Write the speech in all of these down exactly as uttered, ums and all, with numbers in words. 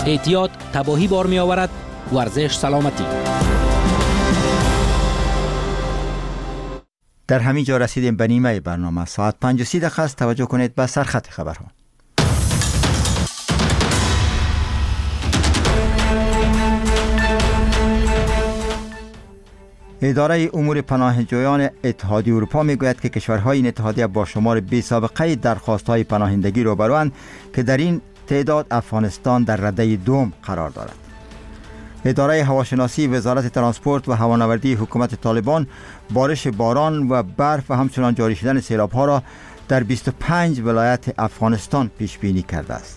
احتیاط تباهی بار می آورد. ورزش سلامتی. در همین جا رسیدیم به نیمه برنامه. ساعت پنج و سی دقیقه است. توجه کنید به سرخط خبرها. اداره امور پناهجویان اتحادیه اروپا میگوید که کشورهای این اتحادیه با شمار بی سابقه درخواست‌های پناهندگی روبروند که در این تعداد افغانستان در رده دوم قرار دارد. اداره هواشناسی وزارت ترانسپورت و هوانوردی حکومت طالبان بارش باران و برف و همچنان جاری شدن سیلاب‌ها را در بیست و پنج ولایت افغانستان پیش بینی کرده است.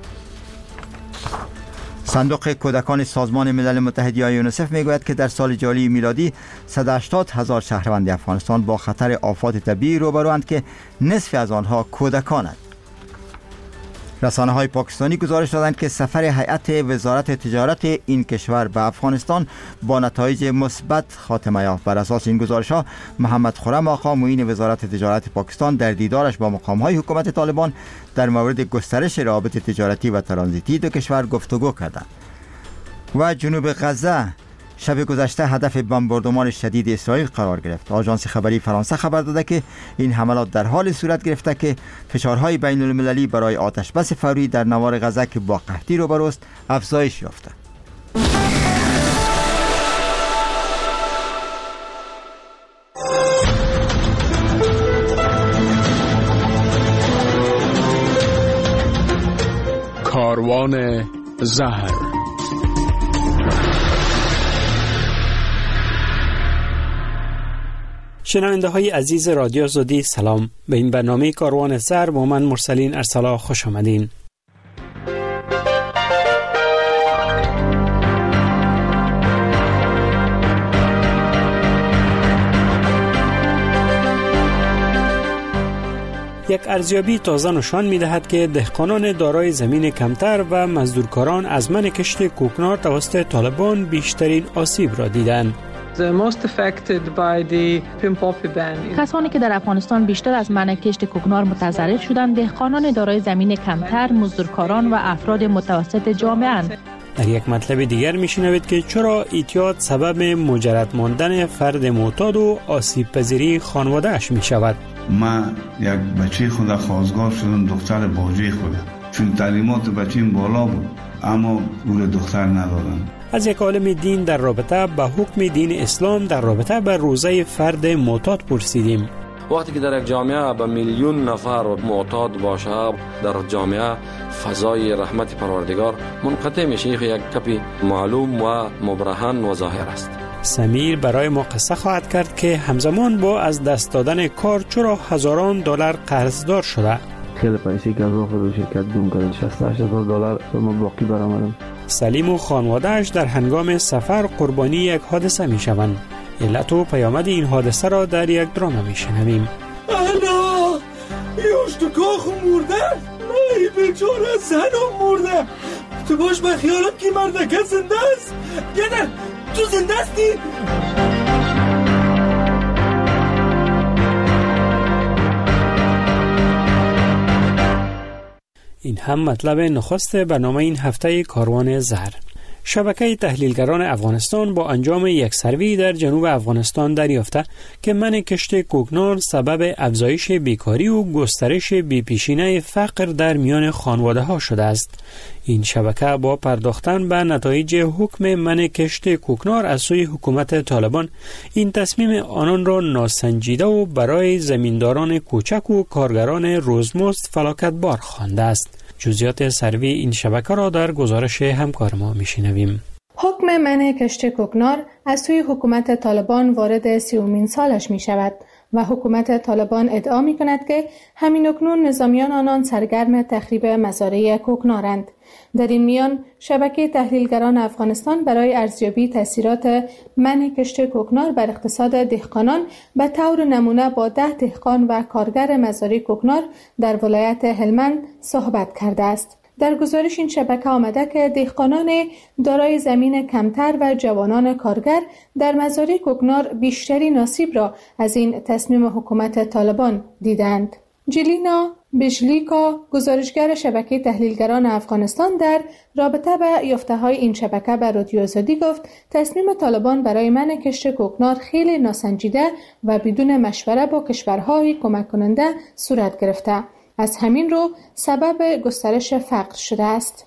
صندوق کودکان سازمان ملل متحد یا یونیسف میگوید که در سال جاری میلادی صد و هشتاد هزار شهروند افغانستان با خطر آفات طبیعی روبروند که نصف از آنها کودکانند. رسانه‌های پاکستانی گزارش دادند که سفر هیئت وزارت تجارت این کشور به افغانستان با نتایج مثبت خاتمه یافت. بر اساس این گزارش‌ها محمد خرم آقا معین وزارت تجارت پاکستان در دیدارش با مقام‌های حکومت طالبان در مورد گسترش روابط تجارتی و ترانزیتی دو کشور گفتگو کردند. و جنوب غزه شب گذشته هدف بمباردمان شدید اسرائیل قرار گرفت. آژانس خبری فرانسه خبر داده که این حملات در حال صورت گرفته که فشارهای بین المللی برای آتش بس فوری در نوار غزه که با قحطی روبروست افزایش یافته. کاروان زهر. شنونده های عزیز رادیو زودی سلام. به این برنامه کاروان زهر با من مرسلین ارسلا خوش آمدین. یک ارزیابی تازه نشان می‌دهد که دهقانان دارای زمین کمتر و مزدورکاران از من کشت کوکنار توسط طالبان بیشترین آسیب را دیدند. کسانی که در افغانستان بیشتر از منع کشت کوکنار متضرر شدند دهقانان دارای زمین کمتر، مزدورکاران و افراد متوسط جامعه اند. در یک مطلب دیگر میشنوید که چرا اعتیاد سبب مجرد ماندن فرد معتاد و آسیب پذیری خانواده اش می شود. من یک بچه خود خواستگار شدم، دختر باجه خودم، چون تعلیمات بچیم بالا بود اما او دختر ندادم. از یک عالم دین در رابطه با حکم دین اسلام در رابطه با روزه فرد معتاد پرسیدیم. وقتی که در یک جامعه به میلیون نفر معتاد باشه، در جامعه فضای رحمت پروردگار منقطع میشه. یک کپی معلوم و مبرهن و ظاهر است. سمیر برای ما قصه خواهد کرد که همزمان با از دست دادن کار چرا هزاران دلار قرضدار شده. خیلی پیسه که از آخر شرکت دوم کردن شصت هشت هزار دلار ما باقی برآمدم. سلیم و خانواده‌اش در هنگام سفر قربانی یک حادثه میشوند. علت و پیامد این حادثه را در یک درام میشنویم. انا یوش تو کاخو مرده، ای بیچاره زنم مرده. تو باش به خیالم که مردکه زنده است. یعنی تو زنده هستی؟ این هم مطلب نخست برنامه این هفته کاروان زهر. شبکه تحلیلگران افغانستان با انجام یک سروی در جنوب افغانستان دریافته که منع کشت کوکنار سبب افزایش بیکاری و گسترش بی‌پیشینه فقر در میان خانواده ها شده است. این شبکه با پرداختن به نتایج حکم منع کشت کوکنار از سوی حکومت طالبان این تصمیم آنان را ناسنجیده و برای زمینداران کوچک و کارگران روزمزد فلاکت بار خوانده است. جزئیات سروی این شبکه را در گزارش همکار ما میشنویم. حکم منع کشت کوکنار از سوی حکومت طالبان وارد سیومین سالش می شود و حکومت طالبان ادعا می کند که همین اکنون نظامیان آنان سرگرم تخریب مزارع کوکنارند. در این میان شبکه تحلیلگران افغانستان برای ارزیابی تاثیرات منع کشت کوکنار بر اقتصاد دهقانان به طور نمونه با ده دهقان و کارگر مزارع کوکنار در ولایت هلمند صحبت کرده است. در گزارش این شبکه آمده که دهقانان دارای زمین کمتر و جوانان کارگر در مزارع کوکنار بیشترین نصیب را از این تصمیم حکومت طالبان دیدند. جلینا بشلیکا گزارشگر شبکه تحلیلگران افغانستان در رابطه با یافته‌های این شبکه به رادیو آزادی گفت تصمیم طالبان برای منع کشت کوکنار خیلی ناسنجیده و بدون مشوره با کشورهای کمک کننده صورت گرفته. از همین رو سبب گسترش فقر شده است.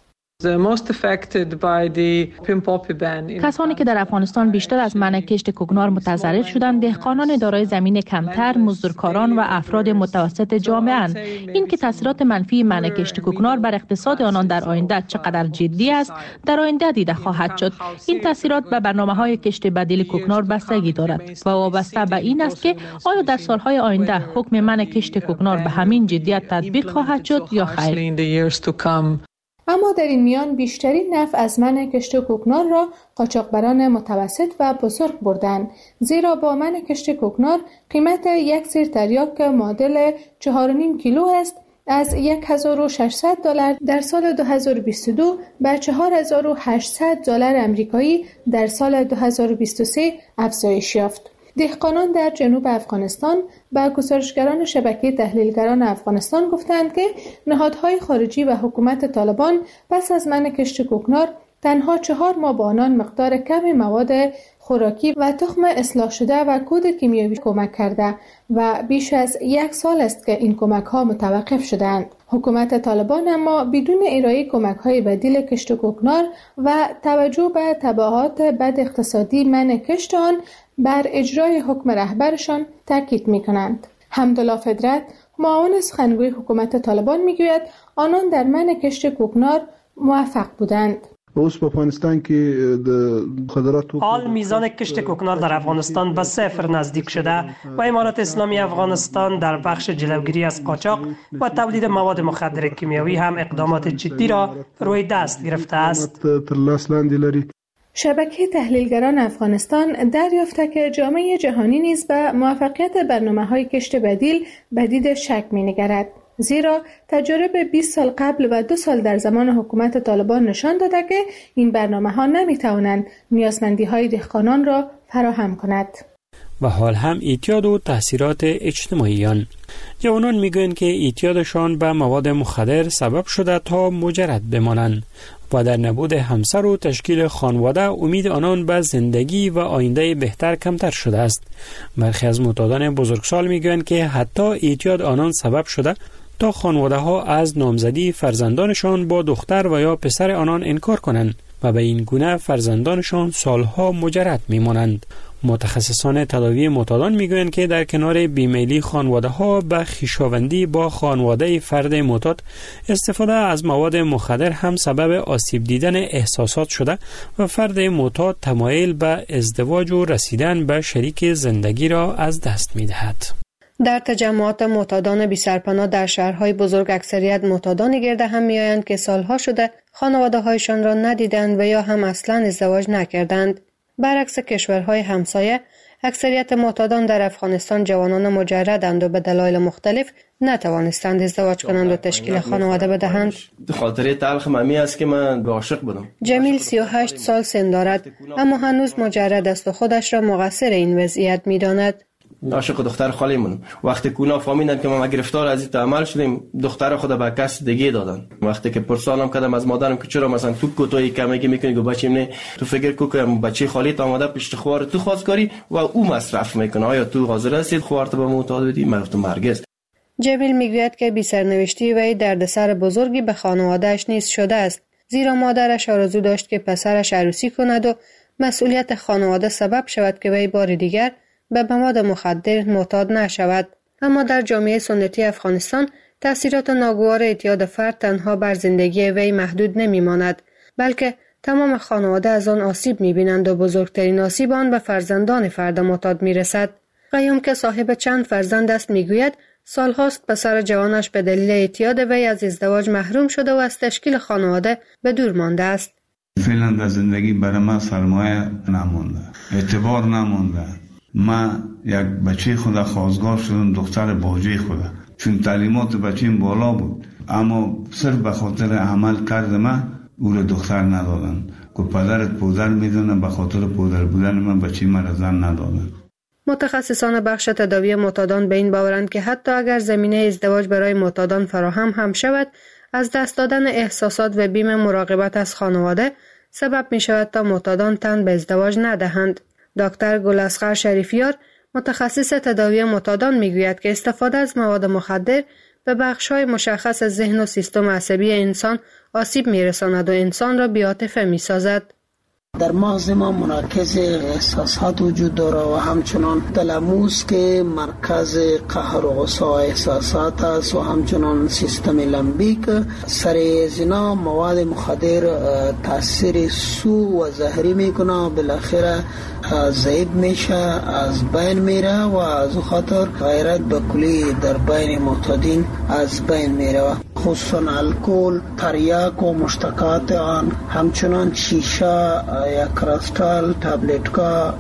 کسانی که در افغانستان بیشتر از منع کشت کوکنار متضرر شدند دهقانان دارای زمین کمتر، مزدورکاران و افراد متوسط جامعه اند. این که تاثیرات منفی منع کشت کوکنار بر اقتصاد آنان در آینده چقدر جدی است در آینده دیده خواهد شد. این تاثیرات به برنامه‌های کشت بدیل کوکنار بستگی دارد و وابسته به این است که آیا در سالهای آینده حکم منع کشت کوکنار به همین جدیت تطبیق خواهد شد یا خیر. اما در این میان بیشترین نفع از منع کشت کوکنار را قاچاقبران متوسط و بزرگ بردند، زیرا با منع کشت کوکنار قیمت یک سیر تریاک معادل چهار و نیم کیلو است از هزار و ششصد دلار در سال دو هزار و بیست و دو به چهار هزار و هشتصد دلار آمریکایی در سال دو هزار و بیست و سه افزایش یافت. دهقانان در جنوب افغانستان با گزارشگران شبکه تحلیلگران افغانستان گفتند که نهادهای خارجی و حکومت طالبان پس از منع کشت کوکنار تنها چهار ماه به آنان مقدار کم مواد خوراکی و تخم اصلاح شده و کود کیمیایی کمک کرده و بیش از یک سال است که این کمک ها متوقف شدند. حکومت طالبان اما بدون ارائه کمک های بدیل کشت کوکنار و توجه به تبعات بد اقتصادی منع کشت آن بر اجرای حکم رهبرشان تاکید می کنند. حمدالله فدرت معاون سخنگوی حکومت طالبان می گوید آنان در منع کشت کوکنار موفق بودند. اوس په افغانستان کې د خضراتو حال میزان کشت کوکنار در افغانستان به صفر نزدیک شده و امارات اسلامی افغانستان در بخش جلوگیری از قاچاق و تولید مواد مخدر کیمیایی هم اقدامات جدی را روی دست گرفته است. شبکه تحلیلگران افغانستان دریافته که جامعه جهانی نیز به موفقیت برنامه‌های کشت بدیل به دید شک می‌نگرد، زیرا تجارب بیست سال قبل و دو سال در زمان حکومت طالبان نشان داده که این برنامه‌ها نمی‌توانند نیازمندی‌های دهقانان را فراهم کند. و حال هم اعتیاد و تاثیرات اجتماعیان. جوانان میگویند که اعتیادشان به مواد مخدر سبب شده تا مجرد بمانند و در نبود همسر و تشکیل خانواده امید آنان به زندگی و آینده بهتر کمتر شده است. برخی از معتادان بزرگسال میگویند که حتی اعتیاد آنان سبب شده تا خانواده ها از نامزدی فرزندانشان با دختر و یا پسر آنان انکار کنند و به این گونه فرزندانشان سالها مجرد میمانند. متخصصان تداوی معتادان میگویند که در کنار بیمیلی خانواده ها به خویشاوندی با خانواده فرد معتاد، استفاده از مواد مخدر هم سبب آسیب دیدن احساسات شده و فرد معتاد تمایل به ازدواج و رسیدن به شریک زندگی را از دست میدهد. در تجمعات معتادان بی سرپناه در شهرهای بزرگ اکثریت معتادانی گرد هم میآیند که سالها شده خانواده‌هایشان را ندیدند و یا هم اصلاً ازدواج نکردند. برعکس کشورهای همسایه، اکثریت معتادان در افغانستان جوانان مجردند و به دلایل مختلف نتوانستند ازدواج کنند و تشکیل خانواده بدهند. خاطره تلخ ممی است که من عاشق بودم. جمیل سی و هشت سال سن دارد اما هنوز مجرد است و خودش را مقصر این وضعیت می‌داند. عاشق دختر خالیمون. وقتی کونا فهمیدن که ما گرفتار از این عمل شدیم، دختر خود به کس دیگه دادن. وقتی که پرسانم کردم از مادرم که چرا مثلا تو کوتوی کمکی میکنی گفت بچه‌م نه، تو فکر کو که بچه خالیت آماده پشت خوار تو خواستگاری و او مصرف میکنه، آیا تو حاضر هستی خوارت به معتاد بدی؟ من گفتم هرگز. جمیل میگوید که بی سرنوشتی وی دردسر بزرگی به خانواده‌اش نیز شده است، زیرا مادرش آرزو داشت که پسرش عروسی کند و مسئولیت خانواده سبب شود که وی بار دیگر به مواد مخدر معتاد نشود. اما در جامعه سنتی افغانستان تأثیرات ناگوار اعتیاد فرد تنها بر زندگی وی محدود نمیماند، بلکه تمام خانواده از آن آسیب میبینند و بزرگترین آسیب آن به فرزندان فرد معتاد میرسد. قیوم که صاحب چند فرزند است میگوید سالهاست پسر جوانش به دلیل اعتیاد وی از ازدواج محروم شده و از تشکیل خانواده به دور مانده است. فعلا در زندگی برای من سرمایه نمونده، اعتبار نمونده. من یک بچه خدا خواستگار شدم، دختر باجه خدا، چون تعلیمات بچه‌م بالا بود، اما صرف به خاطر عمل کرد من او را دختر ندادن. که پدرت پودر میدونه، به خاطر پودر بودن من بچه من را زن ندادن. متخصصان بخش تداوی معتادان به این باورند که حتی اگر زمینه ازدواج برای معتادان فراهم هم شود، از دست دادن احساسات و بیم مراقبت از خانواده سبب می شود تا معتادان تن به ازدواج ندهند. دکتر گلاسخر شریفیار متخصص تداوی معتادان می گوید که استفاده از مواد مخدر به بخش‌های مشخص از ذهن و سیستم عصبی انسان آسیب می رساند و انسان را بی‌عاطفه می سازد. در مغز ما مرکز احساسات وجود داره و همچنان تلموس که مرکز قهر و غصه و احساسات است و همچنان سیستم لمبیک. سر زنا مواد مخدر تاثیر سو و زهری میکنه، بالاخره ضعیف میشه، از بین میره و از خاطر غیرت به کلی در بین معتادین از بین میره، خصوصا الکل، تریاک و مشتقات آن، همچنان شیشه یا کریستال تابلت‌ها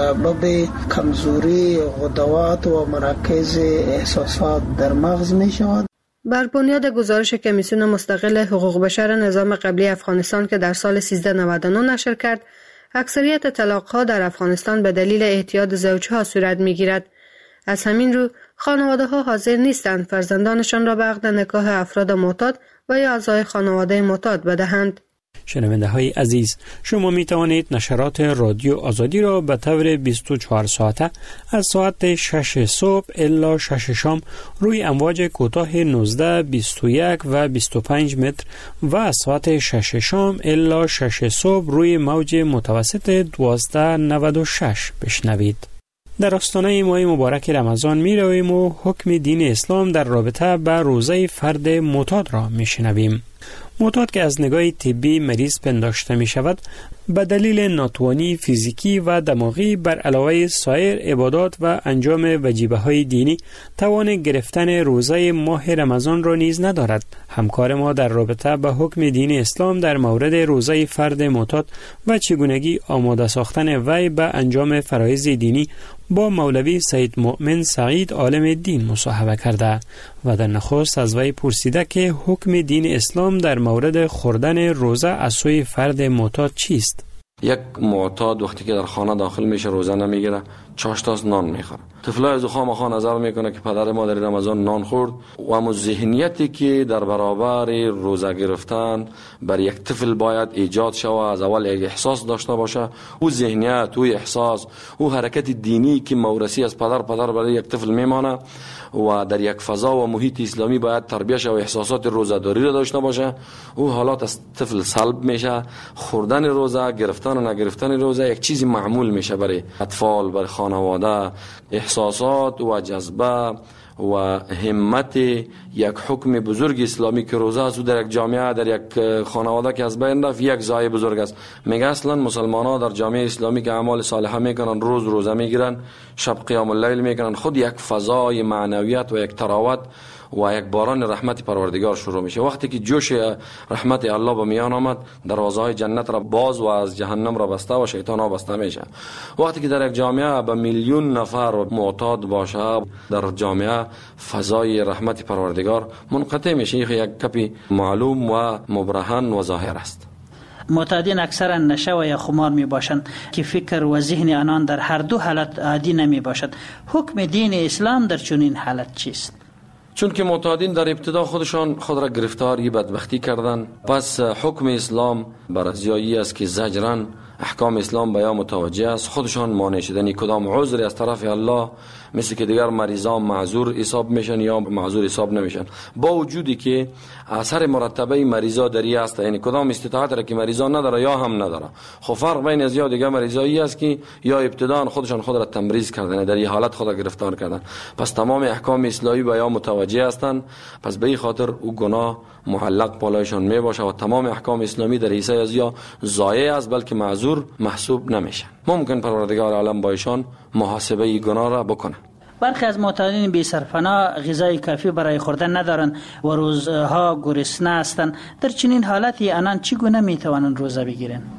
سبب کمزوری غدوات و مرکز احساسات در مغز می شود. بر بنیاد گزارش کمیسیون مستقل حقوق بشر نظام قبلی افغانستان که در سال سیزده نود و نه نشر کرد، اکثریت طلاق‌ها در افغانستان به دلیل اعتیاد زوجها صورت می‌گیرد. از همین رو خانواده‌ها حاضر نیستند فرزندانشان را به عقد نکاح افراد معتاد و یا اعضای خانواده معتاد بدهند. شنونده های عزیز، شما می توانید نشرات رادیو آزادی را به طور بیست و چهار ساعته از ساعت شش صبح الی شش شام روی امواج کوتاه نوزده، بیست و یک و بیست و پنج متر و از ساعت شش شام الی شش صبح روی موج متوسط دوازده نود و شش بشنوید. در آستانه ماه مبارک رمضان می رویم و حکم دین اسلام در رابطه به روزه فرد معتاد را می شنویم. معتاد که از نگاه طبی مریض پنداشته می شود، به دلیل ناتوانی فیزیکی و دماغی بر علاوه سایر عبادات و انجام وجیبه های دینی توان گرفتن روزه ماه رمضان را نیز ندارد. همکار ما در رابطه به حکم دین اسلام در مورد روزه فرد معتاد و چگونگی آماده ساختن وی به انجام فرایض دینی با مولوی سید مؤمن سعید عالم دین مصاحبه کرده و در نخست از وی پرسیده که حکم دین اسلام در مورد خوردن روزه از سوی فرد معتاد چیست؟ یک معتاد وقتی که در خانه داخل میشه روزه نمیگیره، چاش تاست نان میخوره. طفلای از خام خان نظر میکنه که پدر ما در رمضان نان خورد و اما ذهنیتی که در برابر روزه گرفتن بر یک طفل باید ایجاد شود، از اول یک احساس داشته باشه، او ذهنیت، او احساس، او حرکت دینی که موروثی از پدر پدر برای یک طفل میمانه و در یک فضا و محیط اسلامی باید تربیت و احساسات روزه‌داری را داشته باشه، او حالات از طفل سلب میشه. خوردن روزه، گرفتن و نگرفتن روزه یک چیزی معمول میشه برای اطفال، برای خانواده. احساسات و جذبه و همت یک حکم بزرگ اسلامی که روزه است و در یک جامعه، در یک خانواده که از بین رفت، یک ضایع بزرگ است. میگه اصلا مسلمان ها در جامعه اسلامی که اعمال صالحه میکنن، روز روزه میگیرن، شب قیام اللیل میکنن، خود یک فضای معنویت و یک تراوت و یک باران رحمت پروردگار شروع میشه. وقتی که جوش رحمت الله به میان آمد، دروازه‌های جنت را باز و از جهنم را بسته و شیطان ها بسته میشه. وقتی که در یک جامعه به میلیون نفر معتاد باشه، در جامعه فضای رحمت پروردگار منقطع میشه. یک کپی معلوم و مبرهن و ظاهر است. معتادین اکثرا نشه و یا خمار می باشند که فکر و ذهن آنان در هر دو حالت عادی نمی باشد. حکم دین اسلام در چنین حالت چیست؟ چون که معتادین در ابتدا خودشان خود را گرفتاری بدبختی کردن، پس حکم اسلام بر ازیایی است که زجرن احکام اسلام به یا متوجه است، خودشان مانع شدن کدام عذری از طرف الله، مثل که دیگر مریضان معذور حساب میشن یا معذور حساب نمیشن، با وجودی که اثر مرتبه مریضا دری است، یعنی کدام استطاعت را که مریضان نداره یا هم نداره. خب فرق بین از یا دیگر مریضایی است که یا ابتداً خودشان خود را تمریض کردن، در این حالت خود را گرفتار کردن، پس تمام احکام اسلامی به یا متوجه هستند، پس به این خاطر او گناه معلق بالایشان می باشه و تمام احکام اسلامی در حیث از یا ضایع است، بلکه معذور محسوب نمیشن. ممکن پروردگار عالم با ایشان محاسبه ای گناه را بکنه. برخی از معتادین بی سرپناه غذای کافی برای خوردن ندارند و روزها گرسنه هستند. در چنین حالتی آنان چگونه می توانند روزه بگیرند؟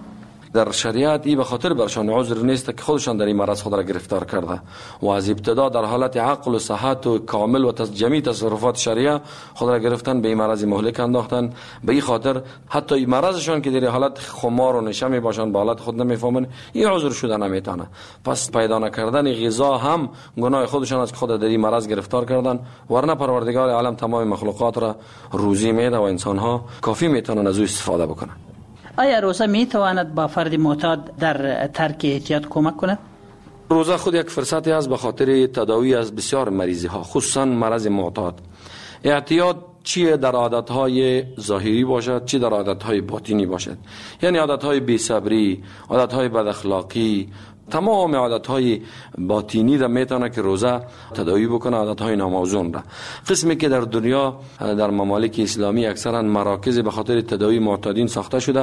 در شریعت ای به خاطر برشان عذر نیست که خودشان در این مرض خود را گرفتار کرده و از ابتدا در حالت عقل و صحت و کامل و جمعی تصرفات شریعه خود را گرفتن به این مرض مهلک انداختن. به این خاطر حتی این مرضشان که در حالت خمار و نشه می باشند به حالت خود نمیفهمن، این عذر شده نمیتونه. پس پیدا نکردن غذا هم گناه خودشان است که خود در این مرض گرفتار کردن، ورنه پروردگار عالم تمام مخلوقات را روزی میده و انسان ها کافی میتونن از او استفاده بکنن. آیا روزه می تواند با فرد معتاد در ترک اعتیاد کمک کند؟ روزه خود یک فرصتی است به خاطر تداوی از بسیار مریضی ها، خصوصا مرض معتاد. اعتیاد چی در عادتهای ظاهری باشد، چی در عادتهای باطنی باشد، یعنی عادتهای بی‌صبری، عادتهای بد اخلاقی، تمام عادتهای باطنی را میتونه که روزه تداوی بکنه، عادتهای ناموزون را. قسمی که در دنیا در ممالک اسلامی اکثرا مراکز به خاطر تداوی معتادین ساخته شده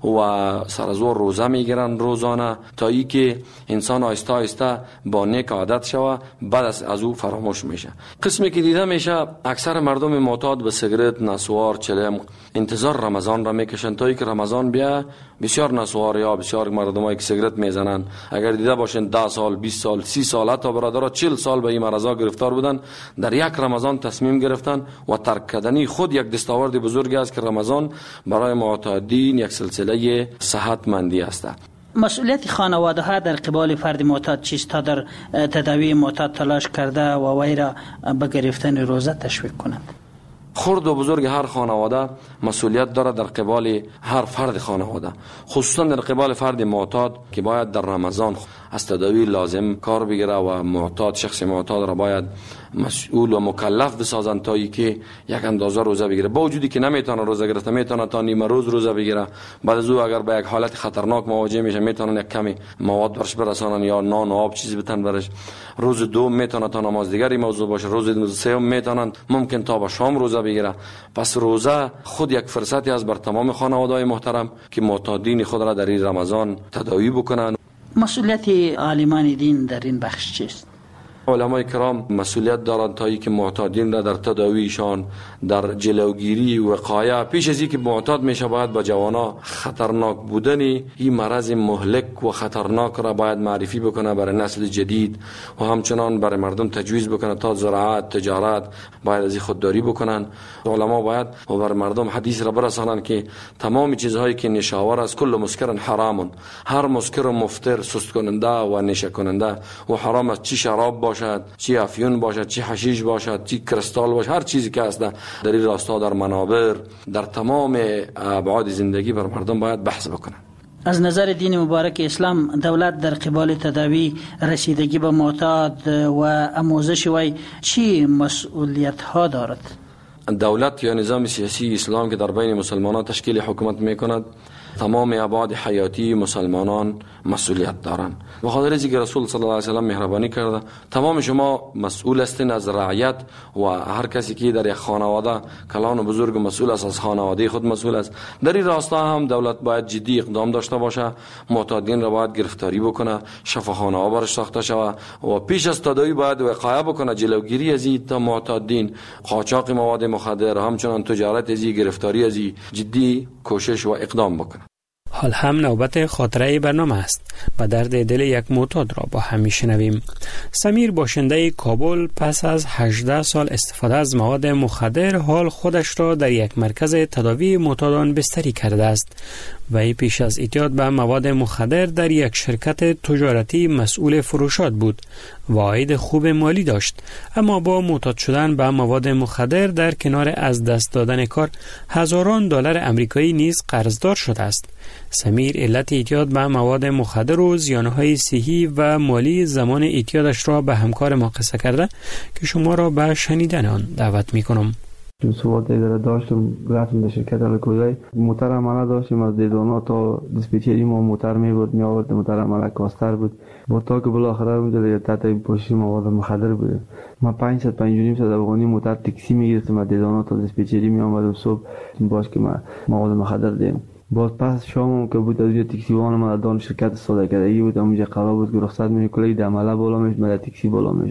و سر از روزه میگیرن روزانه تا ای که انسان آهسته آهسته با نیک عادت شوه، بعد از او فراموش میشه. قسمی که دیده میشه اکثر مردم معتاد به سیگرت، نسوار، چلم انتظار رمضان را میکشن تا ای که رمضان بیا. بسیار نسوار یا بسیار مردمایی که سیگرت میزنن اگر دیده باشین ده سال، بیست سال، سی سال، حتی برادرها چهل سال به این مرضا گرفتار بودن، در یک رمضان تصمیم گرفتن و ترک کردنی خود یک دستاورد بزرگی است که رمضان برای معتادین یک سلسله صحتمندی است. مسئولیت خانواده ها در قبال فرد معتاد چیست تا در تداوی معتاد تلاش کرده و وی را به گرفتن روزه تشویق کنند؟ خرد و بزرگ هر خانواده مسئولیت داره در قبال هر فرد خانواده، خصوصا در قبال فرد معتاد که باید در رمضان از تداوی لازم کار بگیره و معتاد شخص معتاد را باید مسئول و مکلف بسازن تا ای که یک اندازه روزه بگیره. با وجودی که نمیتونه روزه گرفته، میتونه تا نیم روز روزه بگیره، بعد از او اگر به یک حالت خطرناک مواجه میشه میتونن یک کمی مواد برش برسانن یا نان و آب چیزی بتن برش. روز دو میتونه تا نماز دیگری موضوع باشه، روز سوم میتونن ممکن تا به شام روزه بگیره. پس روزه خود یک فرصتی است بر تمام خانواده‌های محترم که معتادین خود را در این رمضان تداوی بکنن. مسئولیت عالمان دین در این بخش چیست؟ علمای کرام مسئولیت دارند تا ای که معتادین را در تداویشان، در جلوگیری و وقایه پیش از اینکه معتاد میشه باید با جوانا خطرناک بودن این مرض مهلک و خطرناک را باید معرفی بکنه برای نسل جدید و همچنان برای مردم تجویز بکنه تا زراعت، تجارت باید از این خودداری بکنن. علما باید و برای مردم حدیث را برسانند که تمام چیزهایی که نشاور است کل مسکر حرام، هر مسکر و مفتر، سست کننده و نشه کننده و حرام است، چی شراب باشد، چی افیون باشد، چی حشیش باشد، چی کریستال باشد، هر چیزی که هست در این راستا در منابر در تمام ابعاد زندگی بر مردم باید بحث بکنن. از نظر دین مبارک اسلام دولت در قبال تداوی، رسیدگی به معتاد و آموزش وی چی مسئولیت ها دارد؟ دولت یا نظام سیاسی اسلام که در بین مسلمانان تشکیل حکومت میکند تمام ابعاد حیاتی مسلمانان مسئولیت دارند. به خاطر اینکه رسول صلی الله علیه و سلم مهربانی کرده تمام شما مسئول هستین از رعیت و هر کسی که در یک خانواده کلان و بزرگ مسئول است از خانواده خود مسئول است. در این راستا هم دولت باید جدی اقدام داشته باشه، معتادین را باید گرفتاری بکنه، شفاخانه ها برش ساخته شود و پیش از تداوی باید وقایه بکنه، جلوگیری از این معتادین، قاچاق مواد مخدر، همچنان تجارت از این، گرفتاری از این جدی کوشش و اقدام بکنه. حال هم نوبت خاطره برنامه است و درد دل یک معتاد را با هم میشنویم. سمیر باشنده کابل پس از هجده سال استفاده از مواد مخدر حال خودش را در یک مرکز تداوی معتادان بستری کرده است. وی پیش از اعتیاد به مواد مخدر در یک شرکت تجارتی مسئول فروشات بود و عاید خوب مالی داشت، اما با معتاد شدن به مواد مخدر در کنار از دست دادن کار هزاران دلار آمریکایی نیز قرضدار شده است. سمیر علت اعتیاد به مواد مخدر و زیانهای صحی و مالی زمان اعتیادش را به همکار ما قصه کرده که شما را به شنیدن آن دعوت میکنم. چون سوالات اداره داشتم رفتم در شرکت الکوزای موتر عمله داشتیم از دیدانا تا دیسپیچری ما موتر می بود می آورد، موتر عمله کاستر بود با تا که بالاخره اونجا تحت این پوشش مواد مخدر بود. ما پانصد پنج و نیم صد افغانی موتر تاکسی می گرفتم از دیدانا تا دیسپیچری می آمدم صبح باش که ما مواد مخدر دیم. باز پس شام که بود از اونجا تاکسی وان ما دان شرکت ساده کردگی بود، اونجا قرار بود که رخصت می کلی د عمله بالا می در تاکسی بالا می شدم.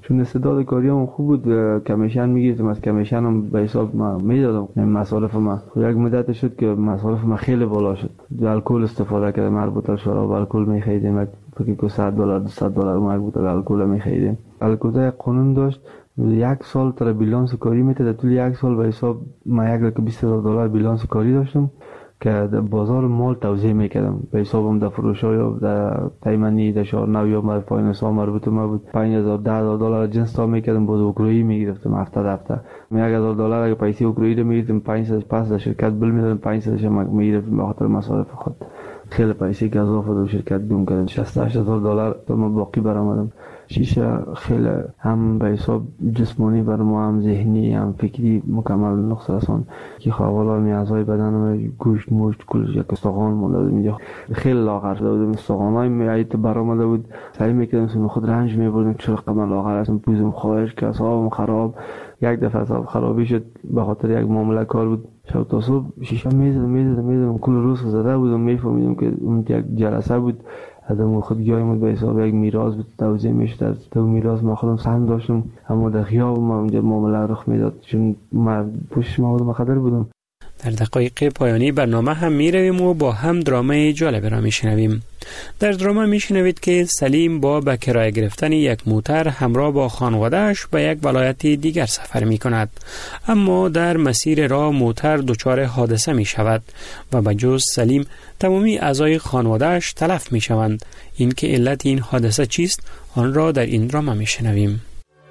چون استعداد کاریم خوب بود، کمیشن میگرفتم، از کمیشن هم به حساب ما میدادم مصارف ما. یک مدت شد که مصارف ما خیلی بالا شد، الکل استفاده کردم، هر بوتل شراب الکل میخریدیم، فکر کنم صد دلار دویست دلار ما یک بوتل الکل میخریدیم. الکل قانون داشت یک سال تر بیلانس کاری میتد، طول یک سال به حساب ما یک لک بیست هزار دلار بیلانس کاری داشتم که در بازار مال توزیع میکردم به حسابم، در فروش ها یا در تایمنی در شهر نو یا در فایننس ها مربوط ما بود. پنج هزار ده هزار دلار جنس تا میکردم، باز اوکرائی میگرفتم هفته هفته یک هزار دلار اگه پیسه اوکرائی رو میگرفتم، پنجصد پس در شرکت بل میدادم، پنجصد میگرفتم به خاطر مصارف خود. خیلی پیسه که اضافه در شرکت بیوم کردم، شصت هشت هزار دلار تا ما باقی برآمدم. شیشه خیلی هم به حساب جسمانی بر ما، هم ذهنی هم فکری مکمل نقص رسان که خواهوالا می اعضای بدنم گوشت مشت کلش یک استخوان مونده بود اینجا، خیلی لاغر شده بودم، استخوانای میایت برآمده بود، سعی میکردم سم خود رنج میبردم چرا قدم لاغر هستم، پوزم خواهش که اصابم خراب. یک دفعه اصاب خرابی شد به خاطر یک معامله کار بود، شب تا صبح شیشه میزدم میزدم میزدم کل روز زده بودم، میفهمیدم که اون یک جلسه بود ادم خود گایم به حساب یک میراث بود توزیع میشد. از تو میراث ما خودم سهم داشتم، اما در خیاب ما اونجا معامله رخ میداد چون ما پوشش مواد مخدر بودم. در دقایق پایانی برنامه هم می رویم و با هم درامه جالب را می شنویم. در درامه می شنوید که سلیم با به کرایه گرفتن یک موتر همراه با خانوادهش به یک ولایت دیگر سفر می کند، اما در مسیر راه موتر دچار حادثه می شود و به جز سلیم تمامی اعضای خانوادهش تلف می شوند. این که علت این حادثه چیست آن را در این درامه می شنویم.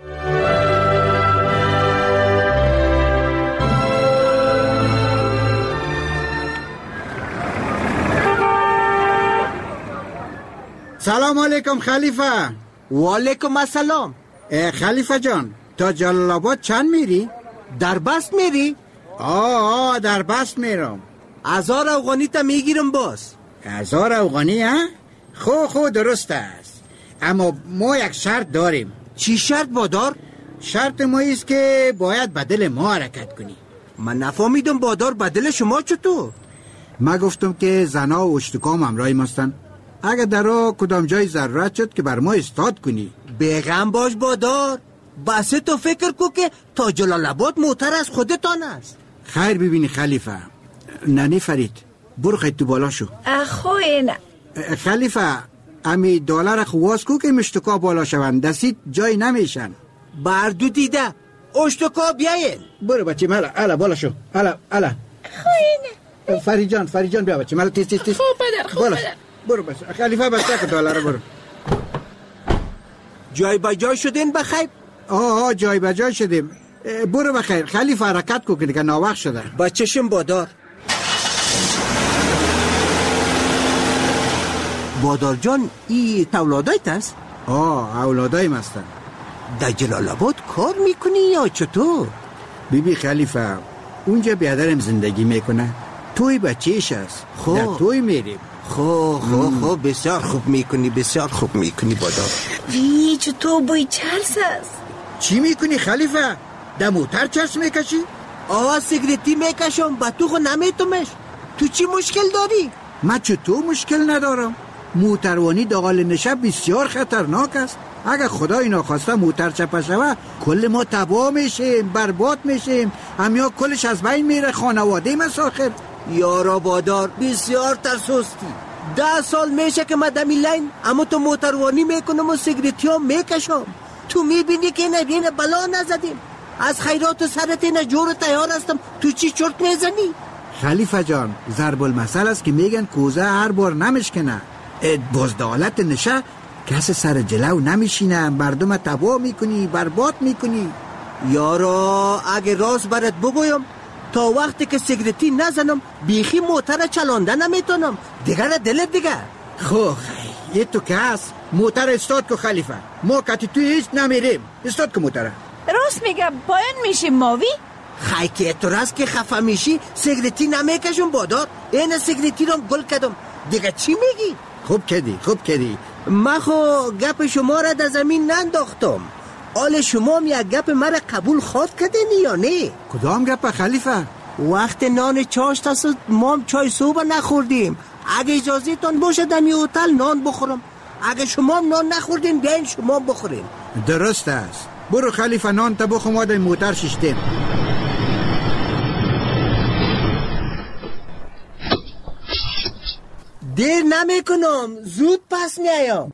سلام علیکم خلیفه. و علیکم السلام. خلیفه جان تا جلال آباد چند میری؟ در بست میری؟ آه آه در بست میرم. هزار افغانی تا میگیرم باز. هزار افغانی ها؟ خو خو درست است، اما ما یک شرط داریم. چی شرط بادار؟ شرط ما ایست که باید بدل ما حرکت کنی. من نفهمیدم بادار، بدل شما چطور؟ ما گفتم که زنا و اشتکام همراهی ماستن، اگر در راه کدام جای ضرورت شد که بر ما استاد کنی. بیغم باش بادار، بس تو فکر کو که تا جلال آباد موتر از خودتان است. خیر ببینی خلیفه. ننی فرید برو خیلی تو بالا شو. اخوی نه خلیفه امی دلار خواست کو که مشتکا بالا شوند، دستید جای نمیشن. بردو دیده اشتکا بیاین. برو بچه مالا الا بالا شو. الا الا اخوی نه فرید جان فرید جان بیا بچه مالا تیز تیز تیز. خوب پدر خوب بالا. پدر. برو بس خلیفه بس که دلار برو. جای با جای شدین بخیر؟ آه آه جای با جای شدیم. برو بخیر خلیفه حرکت کو که دیگه ناوقت شده. با چشم بادار. بادار جان ای اولادایت است؟ آه اولادایم هستن. در جلال آباد کار میکنی یا چطور؟ بیبی خلیفه اونجا بیادرم زندگی میکنه، توی بچهش است. خوب. در توی میریم. خوب خوب خوب بسیار خوب میکنی بسیار خوب میکنی بادار. وی چطور بوی چرس است؟ چی میکنی خلیفه؟ در موتر چرس میکشی؟ آه سیگریتی میکشم با تو خو نمیتومش. تو چی مشکل داری؟ من چطور مشکل ندارم؟ موتروانی داخل نشب بسیار خطرناک است. اگر خدای ناخواسته موتر چپه شوه کل ما تباه میشیم، برباد میشیم، همیا کلش از بین میره، خانواده مساخر. یارا بادار بسیار ترسوستی. ده سال میشه که من دمی لین اما تو موتروانی میکنم و سیگریتی ها میکشم. تو میبینی که نبینه بلا نزدیم. از خیرات سرت نه جور تیار هستم، تو چی چرت میزنی؟ خلیفه جان ضرب المثل است که میگن کوزه هر بار نمیشکنه. بزدالت نشه کس سر جلو نمیشینه، مردم تباه میکنی، برباد میکنی. یارا اگه راست برات بگویم تا وقتی که سیگریتی نزنم بیخی موتر چلانده نمیتونم. دیگر دل دیگر. خو یه تو کس موتر استاد کو خلیفه، ما کتی توی هیچ نمیریم. استاد کو موتره. راست میگه باید میشیم ماوی؟ خی که اعتراض که خفه میشی سیگریتی نمیکشم بادار. این سیگریتی رو گل کردم. دیگه چی میگی؟ خوب کردی خوب کردی. من خو گپ شما را در زمین ننداختم. آل شما هم یک گپ مرا قبول خواد کردین یا نه؟ کدام گپ خلیفه؟ وقت نان چاشت است ما هم چای صبح نخوردیم. اگه اجازه تان باشه دمی هتل نان بخورم. اگه شما هم نان نخوردین بیاین شما بخورین. درست است. برو خلیفه نان تا بخور، ما در موتر ششتیم. دیر نمی کنم، زود پس میایم.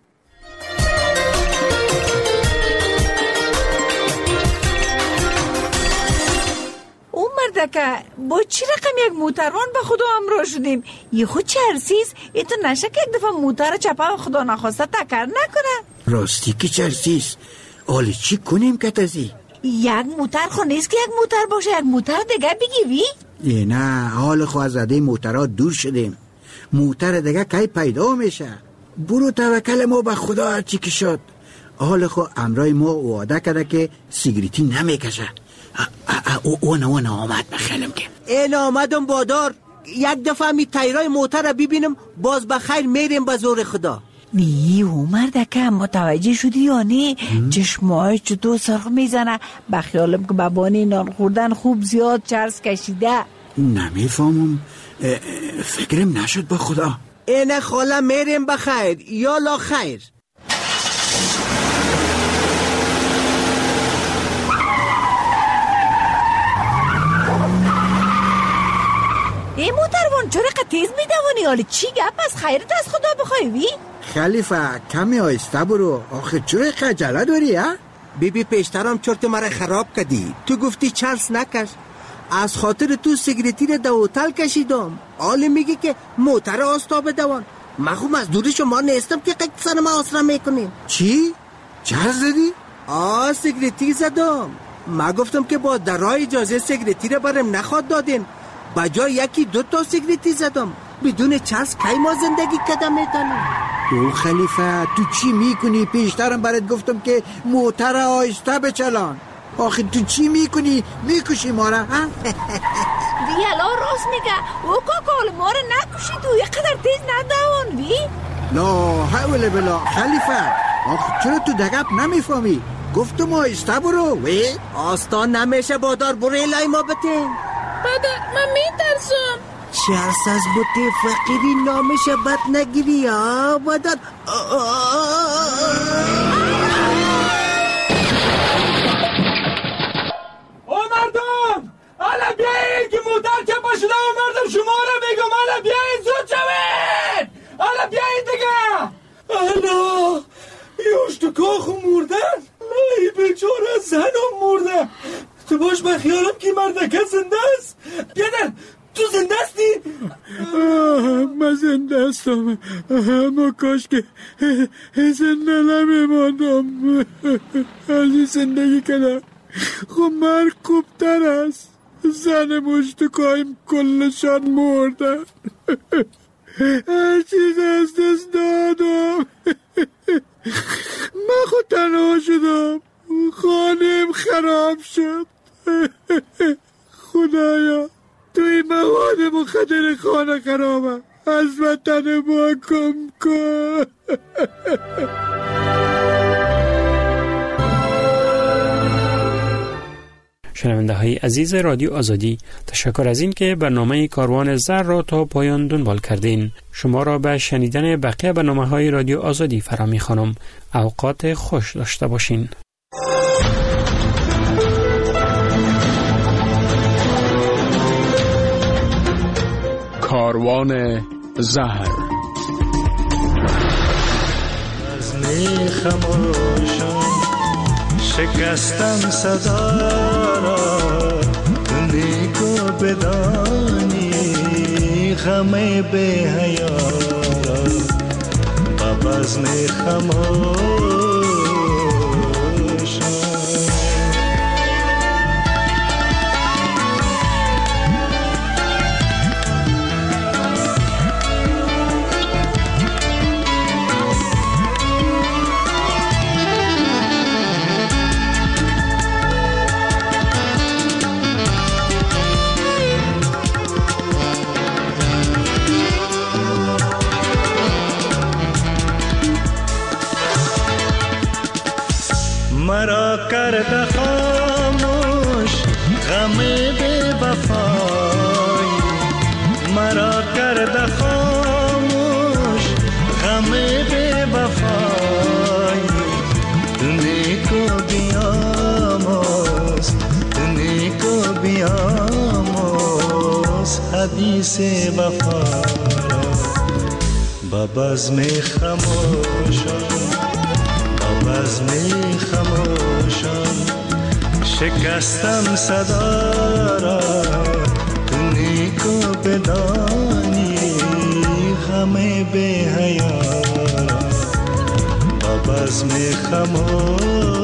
او مردکه با چی رقم یک موتروان به خدا همراه شدیم؟ یه خود چرسیز ایتو نشه که یک دفعه موتر چپه خدا نخواسته تکر نکنه. راستی که چرسیز حالی چی کنیم که تازی؟ یک موتر خو نیست که یک موتر باشه، یک موتر دیگه بگیوی؟ یه نه، حال خو از عده موترها دور شدیم. موتر دیگه کی پیدا میشه؟ برو توکل ما به خدا هرچی که شد. حال خو امرای ما وعده کرده که سیگریتی نمیکشه. اون اون آمد بخیلم که این آمدم بادار. یک دفعه می تایرای موتر رو ببینم باز بخیر میریم به زور خدا. نی عمر دکه متوجه شدی یا نه؟ چشمای چطور سرخ میزنه؟ بخیالم که بابانی نان خوردن خوب زیاد چرس کشیده. نمیفهمم، فکرم نشد با خدا. اینه خاله میریم بخیر یا لا خیر. ای موتروان چرا که تیز میدوانی؟ حالی چی گپ از خیرت از خدا بخوای وی؟ خلیفه کمی آیسته برو، آخه چرا خجله داری ها؟ بیبی پیشترم چرت مرا خراب کردی. تو گفتی چرس نکش، از خاطر تو سیگریتی رو در هتل کشیدم. حالی میگی که موتر آستابه دوان. من خوب از دوری شما نیستم که قید سر ما آسرا میکنیم. چی؟ چرس زدی؟ آه سیگریتی زدم. من گفتم که با درای اجازه سیگریتی رو برم نخواد دادین، بجای یکی دو تا سیگریتی زدم. بدون چرس کی ما زندگی کدام میتونیم؟ او خلیفه تو چی میکنی؟ پیشترم برات گفتم که موتر آهسته بچلان. آخه تو چی میکنی؟ میکشی ما را؟ دیالا راست میگه. او کاکال ما را نکشی، تو یک قدر تیز ندوان وی. لا حول بلا خلیفه، آخه چرا تو دقیق نمیفهمی؟ گفتم آهسته برو. وی آستان نمیشه بادار، برو الهی ما بتین. مادر من میترسم. چرس از بوته فقیری نامشه بد نگیری ها بادر. او مردم حالا بیایید که موتر چپا شده. او مردم شما را میگم حالا بیایید، زود شوید. حالا بیایید دیگه. حالا یوش تو کاخو مردن. ای بیچاره زنم مرده. تو باش من خیالم که مردکه زنده است. بیادر تو زنده استی؟ من زنده استم، اما کاش که زنده نمیماندم. هرچی زندگی کنم خب مرگ خوبتر است. زن مشتکایم کلشان مردن. هر چیز از دست دادم. من خود تنها شدم، خانم خراب شد. خدایا توی مواد مخدر خانه خرابم، از وطن ما کم کن. شنونده های عزیز رادیو آزادی، تشکر از این که برنامه کاروان زر را تا پایان دنبال کردین. شما را به شنیدن بقیه برنامه های رادیو آزادی فرا می‌خوانم. اوقات خوش داشته باشین. کاروان زهر. از خموشم شکستم صدا را، نیکو بدانی غم به حیا را. با بزم خموشم مرا کرد خاموش غم بی وفایی. مرا کرد خاموش غم بی وفایی. سے وفا با بزم خموشان با بزم خموشان شکستم صدا را تو نیکو بدانی غم بی حیا را با بزم خموشان